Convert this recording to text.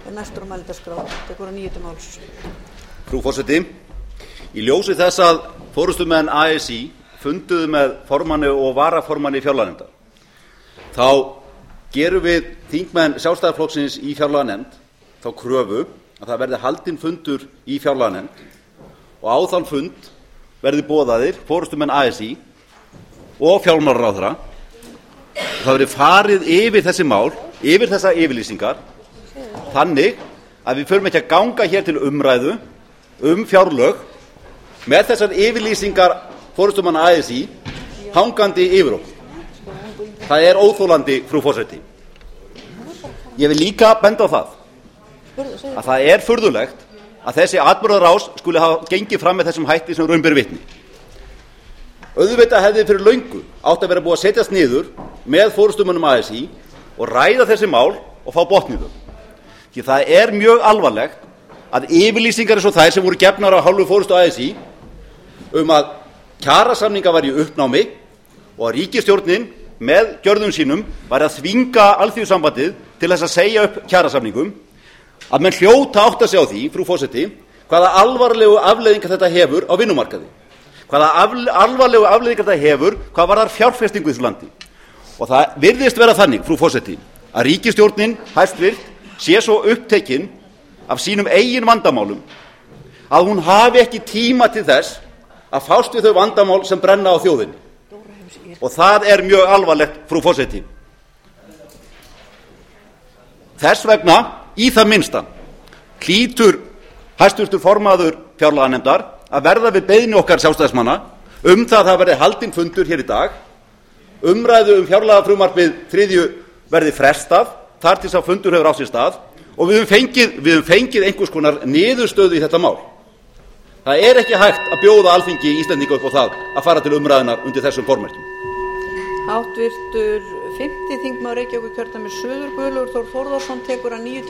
Næstur á mælendaskrá tekur að 9. máls. Frú forseti, í ljósi þess að forystumenn ASÍ funduðu með formanni og varaformanni fjárlaganefndar, þá gerum við þingmenn Sjálfstæðisflokksins í fjárlaganefnd þá kröfu að það verði haldinn fundur í fjárlaganefnd og á þann fund verði boðaðir forystumenn ASÍ og fjármálaráðherra. Það verði farið yfir þessi mál, yfir þessar yfirlýsingar, þannig að við förum ekki að ganga hér til umræðu fjárlög með þessar yfirlýsingar forystumanna ASÍ hangandi yfir okkur. Það er óþolandi, frú forseti. Ég vil líka benda á að það er furðulegt að þessi atburðarás skuli hafa gengið fram með þessum hætti sem raun ber vitni. Auðvitað hefði fyrir löngu átt að vera búið að setjast niður með forystumönnum ASÍ og ræða þessi mál og fá botn í þau. Því það er mjög alvarlegt að yfirlýsingar eins og þær sem voru gefnar af hálfu forystu ASÍ að kjarasamningar væru í uppnámi og að ríkisstjórnin með gjörðum sínum væri að þvinga Alþýðusambandið til þess að segja upp kjarasamningum, að menn hljóta átta sig á því, frú forseti, hvaða alvarlegu afleiðingar þetta hefur á vinnumarkaði, hvaða alvarlegu afleiðingar þetta hefur hvað varðar fjárfestingu í þessu landi. Og það virðist vera þannig, frú forseti, að ríkisstjórnin hæstvirt sé svo upptekin af sínum eigin vandamálum að hún hafi ekki tíma til þess að fást við þau vandamál sem brenna á þjóðinni. Og það er mjög alvarlegt, frú forseti. Þess vegna, í það minnsta, hlýtur hæstvirtur formaður fjárlaganefndar að verða við beiðni okkar Sjálfstæðismanna það verði haldinn fundur hér í dag, umræðu fjárlagafrumvarpið 3. verði frestað þar til sá fundur hefur átt sér stað og við höfum fengið einhvers konar niðurstöðu í þetta mál. Það er ekki hægt að bjóða Alþingi Íslendinga upp á það að fara til umræðunnar undir þessum formerkjum. Háttvirtur 5. þingmaður Reykjavíkurkjördæmis suður, Guðlaugur Þór Þórðarson, tekur að 9.